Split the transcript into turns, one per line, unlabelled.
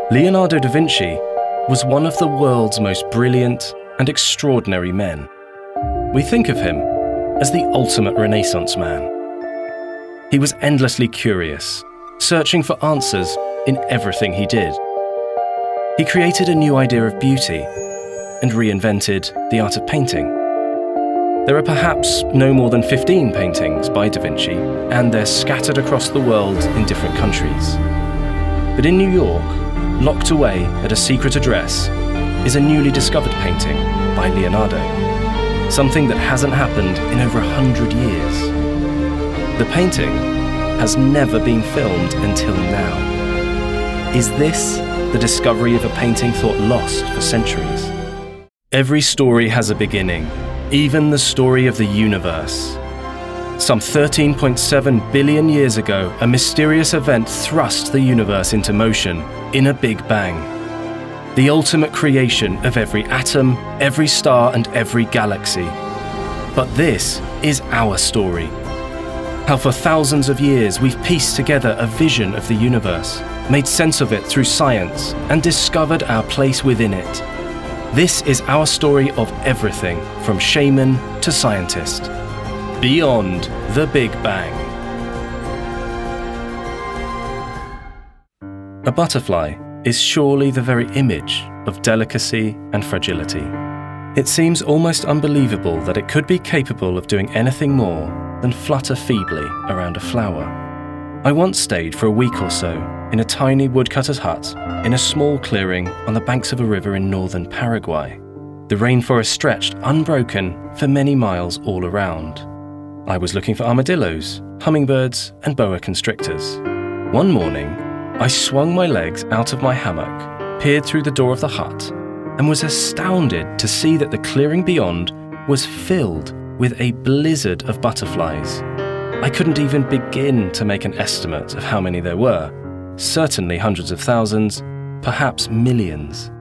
Leonardo da Vinci was one of the world's most brilliant and extraordinary men. We think of him as the ultimate Renaissance man. He was endlessly curious, searching for answers in everything he did. He created a new idea of beauty and reinvented the art of painting. There are perhaps no more than 15 paintings by Da Vinci, and they're scattered across the world in different countries. But in New York, locked away at a secret address, is a newly discovered painting by Leonardo, something that hasn't happened in over 100 years. The painting has never been filmed until now. Is this the discovery of a painting thought lost for centuries? Every story has a beginning, even the story of the universe. Some 13.7 billion years ago, a mysterious event thrust the universe into motion in a Big Bang. The ultimate creation of every atom, every star, and every galaxy. But this is our story. How for thousands of years we've pieced together a vision of the universe, made sense of it through science, and discovered our place within it. This is our story of everything from shaman to scientist. Beyond the Big Bang. A butterfly is surely the very image of delicacy and fragility. It seems almost unbelievable that it could be capable of doing anything more than flutter feebly around a flower. I once stayed for a week or so in a tiny woodcutter's hut in a small clearing on the banks of a river in northern Paraguay. The rainforest stretched unbroken for many miles all around. I was looking for armadillos, hummingbirds, and boa constrictors. One morning, I swung my legs out of my hammock, peered through the door of the hut, and was astounded to see that the clearing beyond was filled with a blizzard of butterflies. I couldn't even begin to make an estimate of how many there were. Certainly hundreds of thousands, perhaps millions.